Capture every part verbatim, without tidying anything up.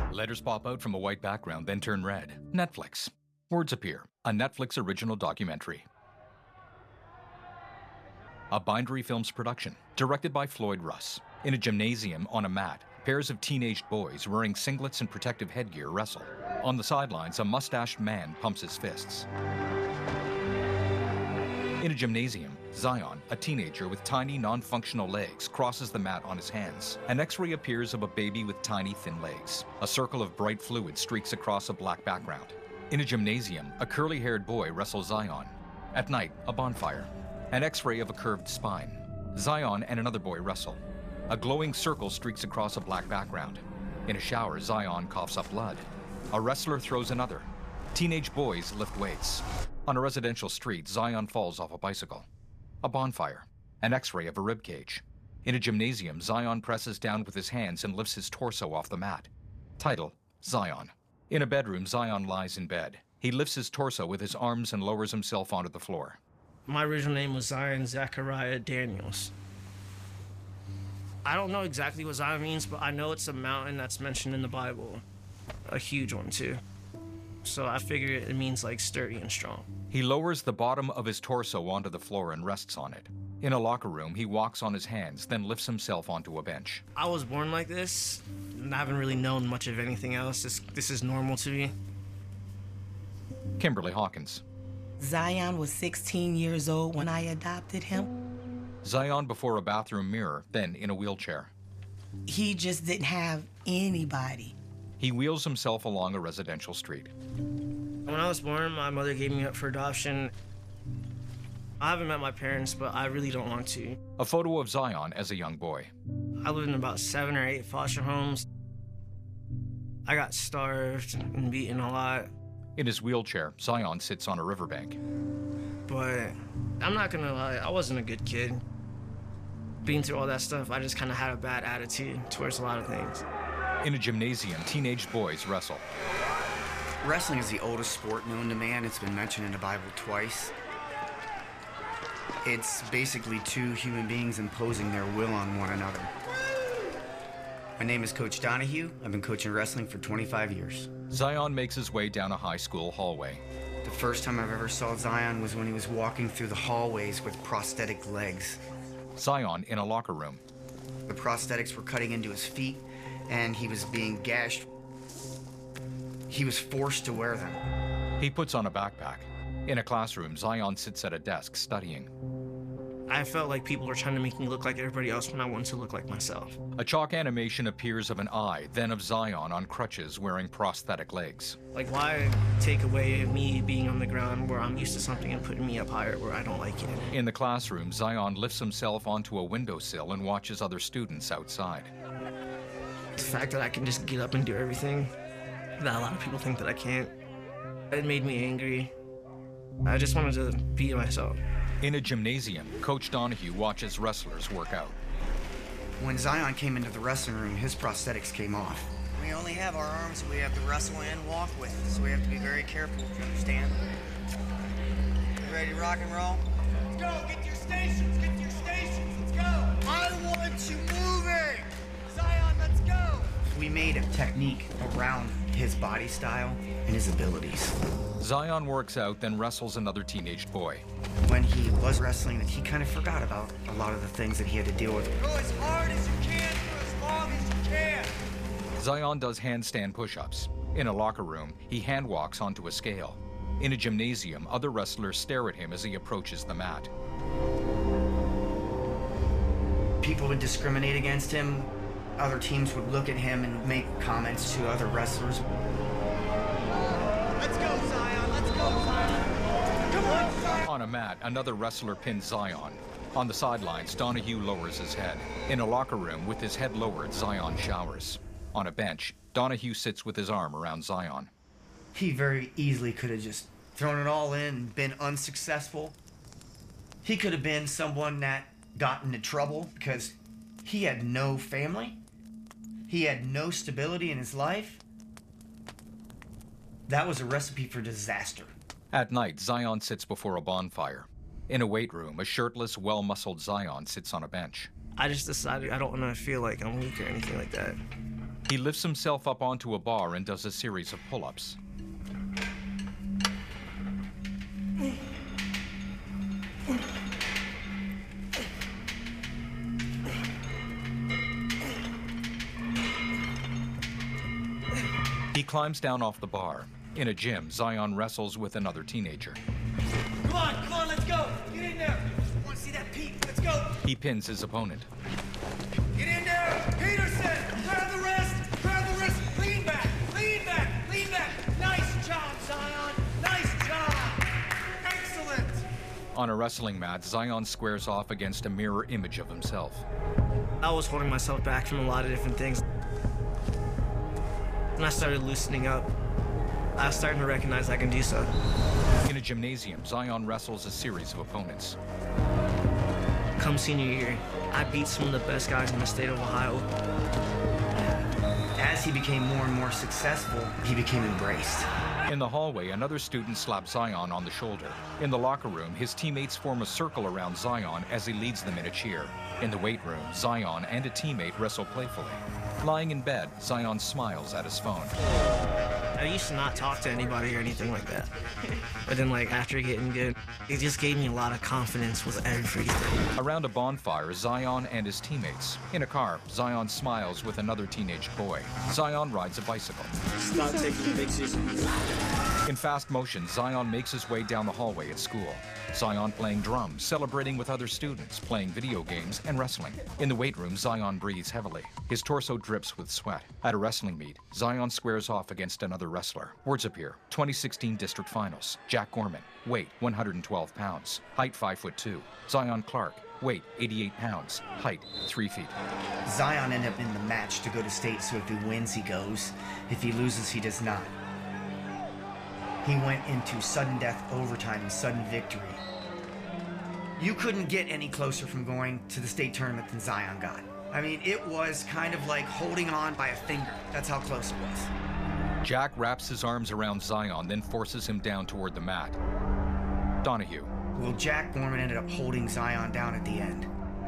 Letters pop out from a white background, then turn red. Netflix. Words appear. A Netflix original documentary. A Bindery Films production, directed by Floyd Russ. In a gymnasium on a mat, pairs of teenaged boys wearing singlets and protective headgear wrestle. On the sidelines, a mustached man pumps his fists. In a gymnasium, Zion, a teenager with tiny, non-functional legs, crosses the mat on his hands. An X-ray appears of a baby with tiny, thin legs. A circle of bright fluid streaks across a black background. In a gymnasium, a curly-haired boy wrestles Zion. At night, a bonfire. An X-ray of a curved spine. Zion and another boy wrestle. A glowing circle streaks across a black background. In a shower, Zion coughs up blood. A wrestler throws another. Teenage boys lift weights. On a residential street, Zion falls off a bicycle. A bonfire. An X-ray of a rib cage. In a gymnasium, Zion presses down with his hands and lifts his torso off the mat. Title: Zion. In a bedroom, Zion lies in bed. He lifts his torso with his arms and lowers himself onto the floor. My original name was Zion Zachariah Daniels. I don't know exactly what Zion means, but I know it's a mountain that's mentioned in the Bible. A huge one, too. So I figure it means, like, sturdy and strong. He lowers the bottom of his torso onto the floor and rests on it. In a locker room, he walks on his hands, then lifts himself onto a bench. I was born like this, and I haven't really known much of anything else. This, this is normal to me. Kimberly Hawkins. Zion was sixteen years old when I adopted him. Zion before a bathroom mirror, then in a wheelchair. He just didn't have anybody. He wheels himself along a residential street. When I was born, my mother gave me up for adoption. I haven't met my parents, but I really don't want to. A photo of Zion as a young boy. I lived in about seven or eight foster homes. I got starved and beaten a lot. In his wheelchair, Zion sits on a riverbank. But I'm not gonna lie, I wasn't a good kid. Being through all that stuff, I just kind of had a bad attitude towards a lot of things. In a gymnasium, teenage boys wrestle. Wrestling is the oldest sport known to man. It's been mentioned in the Bible twice. It's basically two human beings imposing their will on one another. My name is Coach Donahue. I've been coaching wrestling for twenty-five years. Zion makes his way down a high school hallway. The first time I've ever saw Zion was when he was walking through the hallways with prosthetic legs. Zion in a locker room. The prosthetics were cutting into his feet, and he was being gashed. He was forced to wear them. He puts on a backpack. In a classroom, Zion sits at a desk studying. I felt like people were trying to make me look like everybody else when I wanted to look like myself. A chalk animation appears of an eye, then of Zion on crutches wearing prosthetic legs. Like, why take away me being on the ground where I'm used to something and putting me up higher where I don't like it? In the classroom, Zion lifts himself onto a windowsill and watches other students outside. The fact that I can just get up and do everything that a lot of people think that I can't, it made me angry. I just wanted to be myself. In a gymnasium, Coach Donahue watches wrestlers work out. When Zion came into the wrestling room, his prosthetics came off. We only have our arms we have to wrestle and walk with, so we have to be very careful, do you understand? You ready to rock and roll? Let's go, get to your stations, get to your stations, let's go! I want you moving! Zion, let's go! We made a technique around his body style and his abilities. Zion works out, then wrestles another teenage boy. When he was wrestling, he kind of forgot about a lot of the things that he had to deal with. Go as hard as you can for as long as you can! Zion does handstand push-ups. In a locker room, he hand walks onto a scale. In a gymnasium, other wrestlers stare at him as he approaches the mat. People would discriminate against him. Other teams would look at him and make comments to other wrestlers. Let's go, Zion! Let's go, Zion! Come on, Zion! On a mat, another wrestler pins Zion. On the sidelines, Donahue lowers his head. In a locker room, with his head lowered, Zion showers. On a bench, Donahue sits with his arm around Zion. He very easily could have just thrown it all in and been unsuccessful. He could have been someone that got into trouble because he had no family. He had no stability in his life. That was a recipe for disaster. At night, Zion sits before a bonfire. In a weight room, a shirtless, well-muscled Zion sits on a bench. I just decided I don't want to feel like I'm weak or anything like that. He lifts himself up onto a bar and does a series of pull-ups. He climbs down off the bar. In a gym, Zion wrestles with another teenager. Come on, come on, let's go. Get in there. Want to see that peak? Let's go. He pins his opponent. Get in there. Peterson, grab the wrist. Grab the wrist. Lean back. Lean back. Lean back. Nice job, Zion. Nice job. Excellent. On a wrestling mat, Zion squares off against a mirror image of himself. I was holding myself back from a lot of different things. When I started loosening up, I was starting to recognize I can do so. In a gymnasium, Zion wrestles a series of opponents. Come senior year, I beat some of the best guys in the state of Ohio. As he became more and more successful, he became embraced. In the hallway, another student slaps Zion on the shoulder. In the locker room, his teammates form a circle around Zion as he leads them in a cheer. In the weight room, Zion and a teammate wrestle playfully. Lying in bed, Zion smiles at his phone. I used to not talk to anybody or anything like that. But then, like, after getting good, it just gave me a lot of confidence with everything. Around a bonfire, Zion and his teammates. In a car, Zion smiles with another teenage boy. Zion rides a bicycle. Start taking pictures. In fast motion, Zion makes his way down the hallway at school. Zion playing drums, celebrating with other students, playing video games, and wrestling. In the weight room, Zion breathes heavily. His torso drips with sweat. At a wrestling meet, Zion squares off against another wrestler. Words appear. twenty sixteen district finals. Jack Gorman. Weight, one hundred twelve pounds. Height, five foot two. Zion Clark. Weight, eighty-eight pounds. Height, three feet. Zion ended up in the match to go to state, so if he wins, he goes. If he loses, he does not. He went into sudden death overtime and sudden victory. You couldn't get any closer from going to the state tournament than Zion got. I mean, it was kind of like holding on by a finger. That's how close it was. Jack wraps his arms around Zion, then forces him down toward the mat. Donahue. Well, Jack Gorman ended up holding Zion down at the end.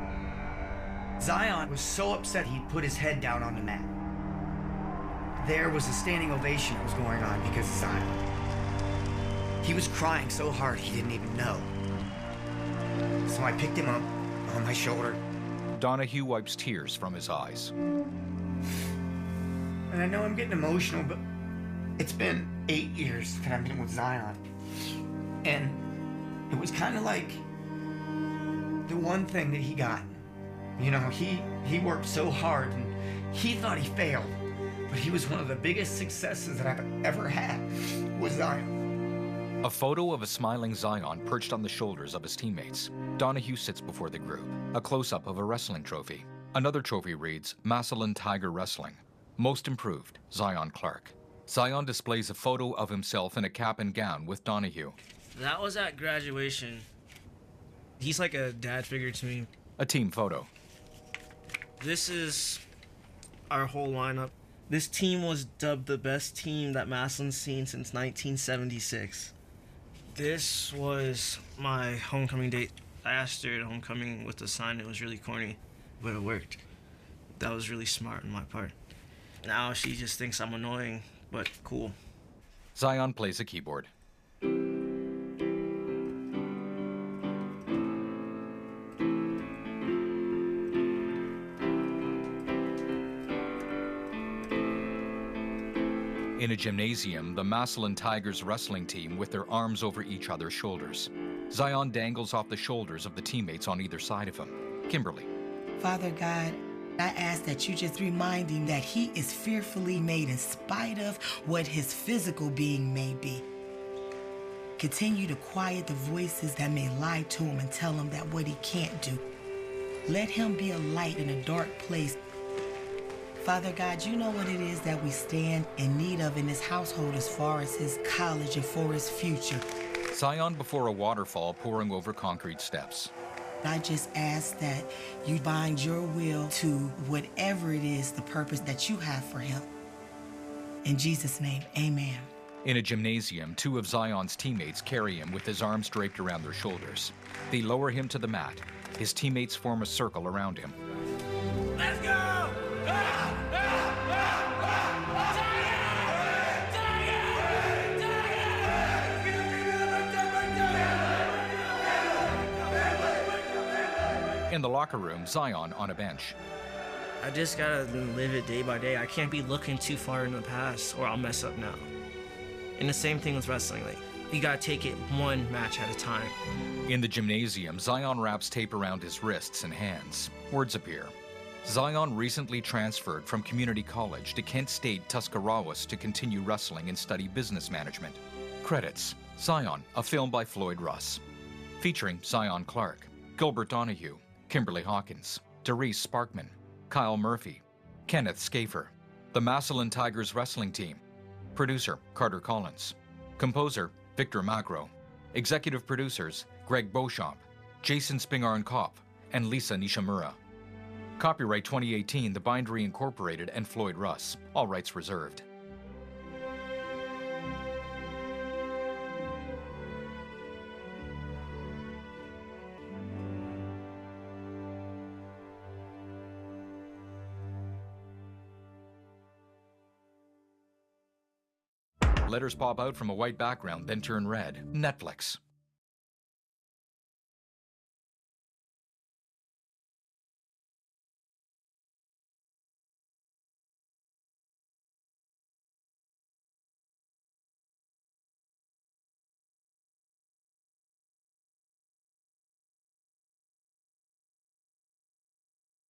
Zion was so upset he put his head down on the mat. There was a standing ovation that was going on because of Zion. He was crying so hard he didn't even know. So I picked him up on my shoulder. Donahue wipes tears from his eyes. And I know I'm getting emotional, but it's been eight years that I've been with Zion. And it was kind of like the one thing that he got. You know, he, he worked so hard and he thought he failed, but he was one of the biggest successes that I've ever had with Zion. A photo of a smiling Zion perched on the shoulders of his teammates. Donahue sits before the group. A close-up of a wrestling trophy. Another trophy reads, Massillon Tiger Wrestling. Most improved, Zion Clark. Zion displays a photo of himself in a cap and gown with Donahue. That was at graduation. He's like a dad figure to me. A team photo. This is our whole lineup. This team was dubbed the best team that Massillon's seen since nineteen seventy-six. This was my homecoming date. I asked her at homecoming with the sign. It was really corny, but it worked. That was really smart on my part. Now she just thinks I'm annoying, but cool. Zion plays a keyboard. In a gymnasium, the Massillon Tigers wrestling team with their arms over each other's shoulders. Zion dangles off the shoulders of the teammates on either side of him. Kimberly. Father God, I ask that you just remind him that he is fearfully made in spite of what his physical being may be. Continue to quiet the voices that may lie to him and tell him that what he can't do. Let him be a light in a dark place. Father God, you know what it is that we stand in need of in this household as far as his college and for his future. Zion before a waterfall pouring over concrete steps. I just ask that you bind your will to whatever it is, the purpose that you have for him. In Jesus' name, amen. In a gymnasium, two of Zion's teammates carry him with his arms draped around their shoulders. They lower him to the mat. His teammates form a circle around him. Let's go! Ah, ah, ah, In the locker room, Zion on a bench. I just gotta live it day by day. I can't be looking too far in the past or I'll mess up now. And the same thing with wrestling. Like, you gotta take it one match at a time. In the gymnasium, Zion wraps tape around his wrists and hands. Words appear. Zion recently transferred from community college to Kent State Tuscarawas to continue wrestling and study business management. Credits: Zion, a film by Floyd Russ. Featuring Zion Clark, Gilbert Donahue, Kimberly Hawkins, Doris Sparkman, Kyle Murphy, Kenneth Schaefer, the Massillon Tigers wrestling team. Producer, Carter Collins. Composer, Victor Magro. Executive producers, Greg Beauchamp, Jason Spingarn-Kopp, and Lisa Nishimura. Copyright twenty eighteen, The Bindery Incorporated and Floyd Russ. All rights reserved. Letters pop out from a white background, then turn red. Netflix.